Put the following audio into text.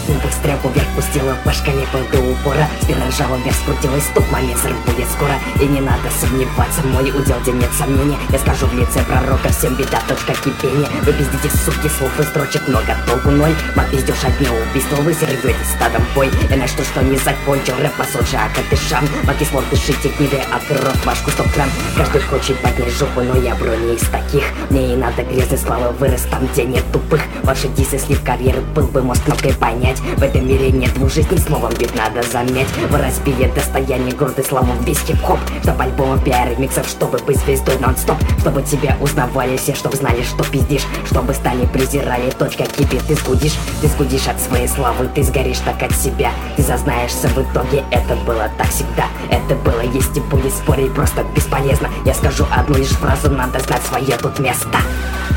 импульс тряпку вверх пустила, по шкале до упора. Спина ржава вверх скрутилась, стоп-момент, взрыв будет скоро. И не надо сомневаться, мой удел, где нет сомнения. Я скажу в лице пророка, всем беда, точка кипения. Вы пиздите, суки, слов и строчек много, толку ноль. Попиздешь одни убийства, вы сервете стадом бой. Я начну, что не закончил, рэп посольше, а как дышам. Макислор, дышите, гниды, открой башку, стоп-кран. Каждый хочет поднять жопу, но я бро не из таких. Мне и надо грязной славы, вырос там, где нет тупых. Ваши дисы, слив карьеры, был бы мозг кнопкой понять. В этом мире нет двух жизней, словом ведь надо заметь. В разбие достояние гордой славы весь хип-хоп. Чтоб альбомов, пиар, миксов, чтобы быть звездой нон-стоп. Чтобы тебя узнавали все, чтоб знали, что пиздишь. Чтобы стали презирали, точка кипит, ты сгудишь от своей славы, ты сгоришь так от себя. Ты зазнаешься в итоге, это было так всегда. Это было, есть и будет, спорить просто бесполезно. Я скажу одну лишь фразу, надо знать свое тут место.